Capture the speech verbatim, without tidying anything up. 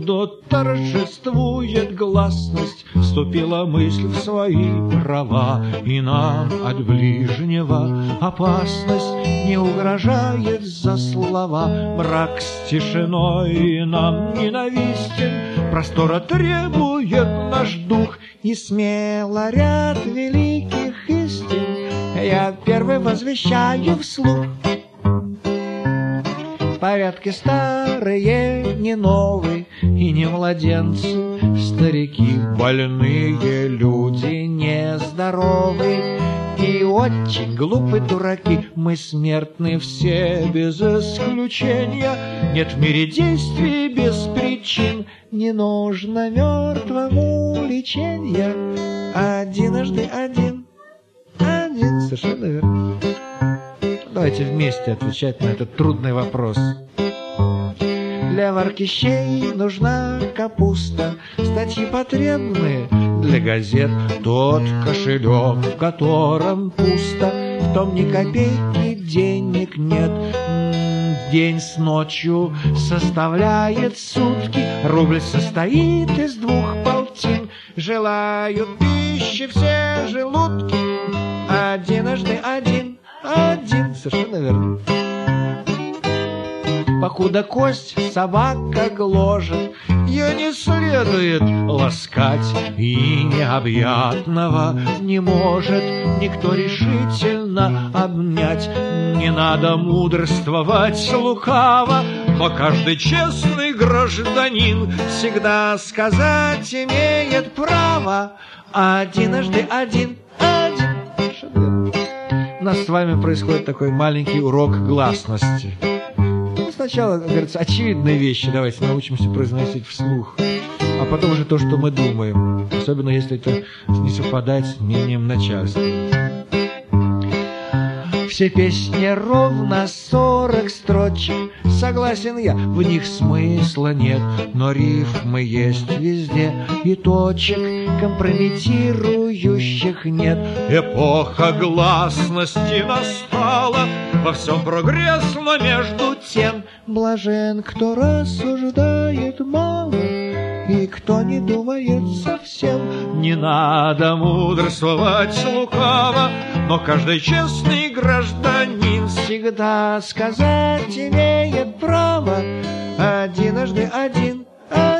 Повсюду торжествует гласность, вступила мысль в свои права, и нам от ближнего опасность не угрожает за слова. Брак с тишиной нам ненавистен, простора требует наш дух, и смело ряд великих истин я первый возвещаю вслух. Порядки старые, не новые и не младенцы, старики, больные люди, нездоровые и очень глупые дураки. Мы смертны все без исключения, нет в мире действий без причин, не нужно мертвому лечения. Одиножды один, один, совершенно верно. Давайте вместе отвечать на этот трудный вопрос. Для варки щей нужна капуста, статьи потребны для газет. Тот кошелек, в котором пусто, в том ни копейки денег нет. День с ночью составляет сутки, рубль состоит из двух полтин. Желают пищи все желудки, одиножды один, один, совершенно верно. Покуда кость собака гложет, ее не следует ласкать, и необъятного не может никто решительно обнять. Не надо мудрствовать лукаво, но каждый честный гражданин всегда сказать имеет право. Одиножды один, один. У нас с вами происходит такой маленький урок гласности. Сначала, как говорится, очевидные вещи давайте научимся произносить вслух, а потом уже то, что мы думаем, особенно если это не совпадает с мнением начальства. Все песни ровно сорок строчек, согласен я, в них смысла нет, но рифмы есть везде, и точек компрометирующих нет. Эпоха гласности настала, во всем прогресс, но между тем блажен, кто рассуждает мало и кто не думает совсем. Не надо мудрствовать лукаво, но каждый честный гражданин всегда сказать имеет право. Одиножды один, один.